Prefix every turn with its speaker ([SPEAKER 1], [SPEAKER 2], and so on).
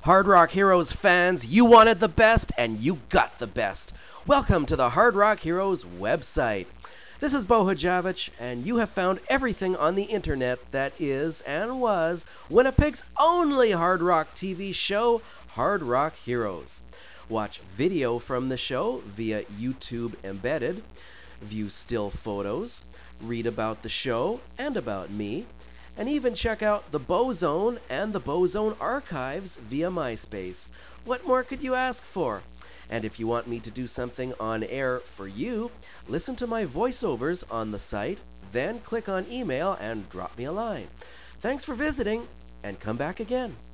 [SPEAKER 1] Hard Rock Heroes fans, you wanted the best and you got the best. Welcome to the Hard Rock Heroes website. This is Bo Hajavich, and you have found everything on the internet that is and was Winnipeg's only hard rock TV show, Hard Rock Heroes. Watch video from the show via YouTube Embedded, view still photos, read about the show and about me, and even check out the Bozone and the Bozone archives via MySpace. What more could you ask for? And if you want me to do something on air for you, listen to my voiceovers on the site, then click on email and drop me a line. Thanks for visiting, and come back again.